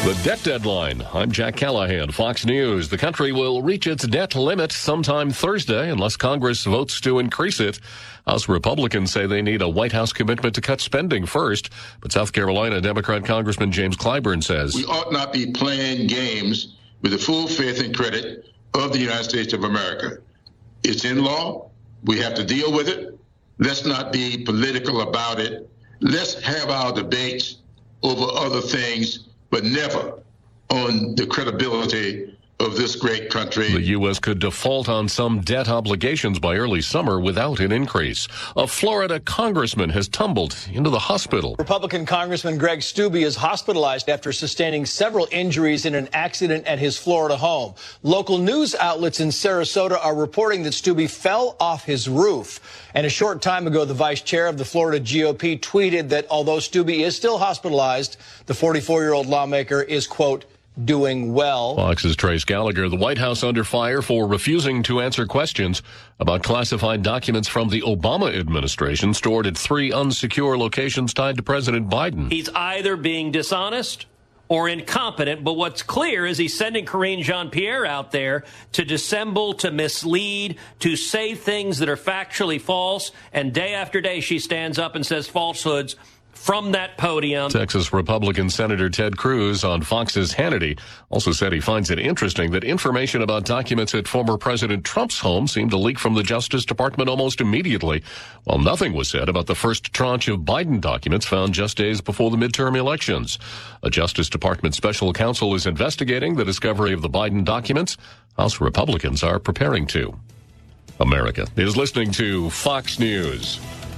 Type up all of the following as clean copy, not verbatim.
The debt deadline. I'm Jack Callahan, Fox News. The country will reach its debt limit sometime Thursday unless Congress votes to increase it. House Republicans say they need a White House commitment to cut spending first. But South Carolina Democrat Congressman James Clyburn says we ought not be playing games with the full faith and credit of the United States of America. It's in law. We have to deal with it. Let's not be political about it. Let's have our debates over other things, but never on the credibility of this great country. The U.S. could default on some debt obligations by early summer without an increase. A Florida congressman has tumbled into the hospital. Republican Congressman Greg Steube is hospitalized after sustaining several injuries in an accident at his Florida home. Local news outlets in Sarasota are reporting that Steube fell off his roof. And a short time ago, the vice chair of the Florida GOP tweeted that although Steube is still hospitalized, the 44-year-old lawmaker is, quote, doing well. Fox's Trace Gallagher. The White House under fire for refusing to answer questions about classified documents from the Obama administration stored at 3 unsecure locations tied to President Biden. He's either being dishonest or incompetent, but what's clear is he's sending Karine Jean-Pierre out there to dissemble, to mislead, to say things that are factually false, and day after day she stands up and says falsehoods from that podium. Texas Republican Senator Ted Cruz on Fox's Hannity also said he finds it interesting that information about documents at former President Trump's home seemed to leak from the Justice Department almost immediately, while nothing was said about the first tranche of Biden documents found just days before the midterm elections. A Justice Department special counsel is investigating the discovery of the Biden documents. House Republicans are preparing to. America is listening to Fox News.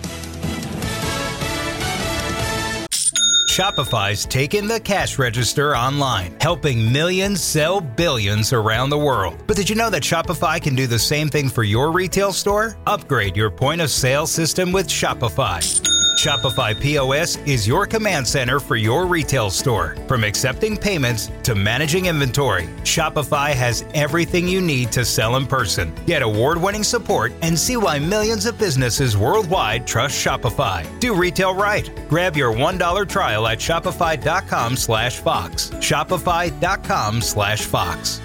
Shopify's taken the cash register online, helping millions sell billions around the world. But did you know that Shopify can do the same thing for your retail store? Upgrade your point of sale system with Shopify. Shopify POS is your command center for your retail store. From accepting payments to managing inventory, Shopify has everything you need to sell in person. Get award-winning support and see why millions of businesses worldwide trust Shopify. Do retail right. Grab your $1 trial at shopify.com/Fox. Shopify.com/Fox.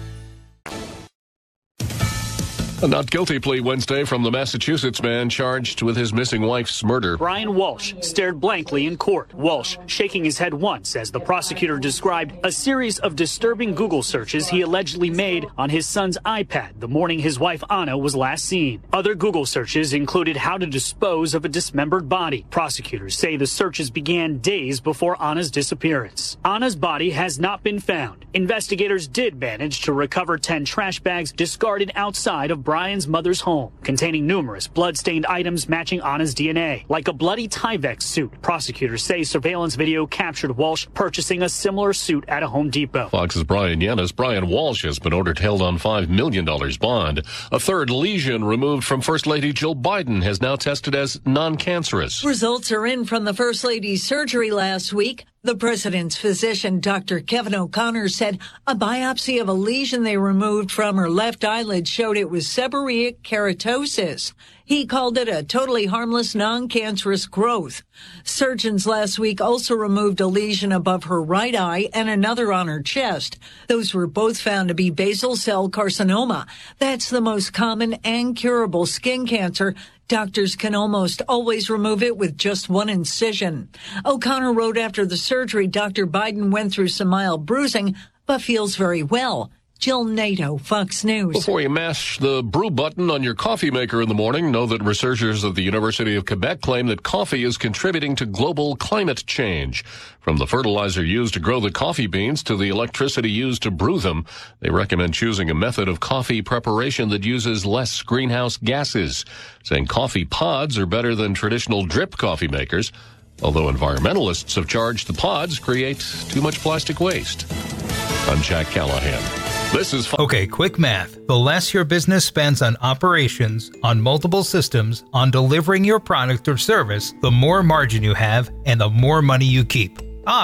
A not guilty plea Wednesday from the Massachusetts man charged with his missing wife's murder. Brian Walsh stared blankly in court. Walsh shaking his head once as the prosecutor described a series of disturbing Google searches he allegedly made on his son's iPad the morning his wife Anna was last seen. Other Google searches included how to dispose of a dismembered body. Prosecutors say the searches began days before Anna's disappearance. Anna's body has not been found. Investigators did manage to recover 10 trash bags discarded outside of Brian's mother's home, containing numerous blood-stained items matching Anna's DNA, like a bloody Tyvek suit. Prosecutors say surveillance video captured Walsh purchasing a similar suit at a Home Depot. Fox's Brian Yanis. Brian Walsh has been ordered held on $5 million bond. A third lesion removed from First Lady Jill Biden has now tested as non-cancerous. Results are in from the First Lady's surgery last week. The president's physician, Dr. Kevin O'Connor, said a biopsy of a lesion they removed from her left eyelid showed it was seborrheic keratosis. He called it a totally harmless, non-cancerous growth. Surgeons last week also removed a lesion above her right eye and another on her chest. Those were both found to be basal cell carcinoma. That's the most common and curable skin cancer. Doctors can almost always remove it with just one incision. O'Connor wrote after the surgery, Dr. Biden went through some mild bruising, but feels very well. Jill Nato, Fox News. Before you mash the brew button on your coffee maker in the morning, know that researchers at the University of Quebec claim that coffee is contributing to global climate change. From the fertilizer used to grow the coffee beans to the electricity used to brew them, they recommend choosing a method of coffee preparation that uses less greenhouse gases, saying coffee pods are better than traditional drip coffee makers, although environmentalists have charged the pods create too much plastic waste. I'm Jack Callahan. This is Okay, quick math. The less your business spends on operations, on multiple systems, on delivering your product or service, the more margin you have and the more money you keep. Obvious.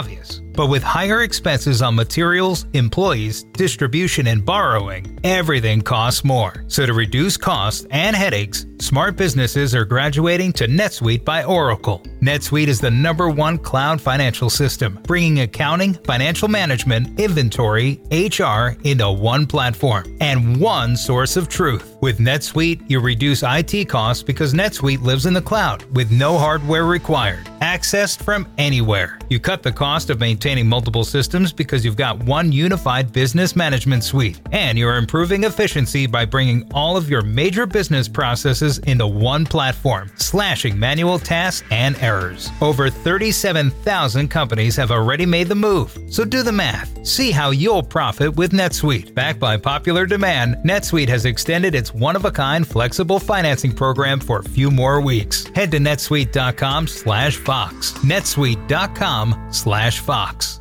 But with higher expenses on materials, employees, distribution, and borrowing, everything costs more. So to reduce costs and headaches, smart businesses are graduating to NetSuite by Oracle. NetSuite is the #1 cloud financial system, bringing accounting, financial management, inventory, HR into one platform and one source of truth. With NetSuite, you reduce IT costs because NetSuite lives in the cloud with no hardware required, accessed from anywhere. You cut the cost of maintaining multiple systems because you've got one unified business management suite, and you're improving efficiency by bringing all of your major business processes into one platform, slashing manual tasks and errors. Over 37,000 companies have already made the move, so do the math. See how you'll profit with NetSuite. Backed by popular demand, NetSuite has extended its one-of-a-kind flexible financing program for a few more weeks. Head to netsuite.com/Fox. netsuite.com/Fox.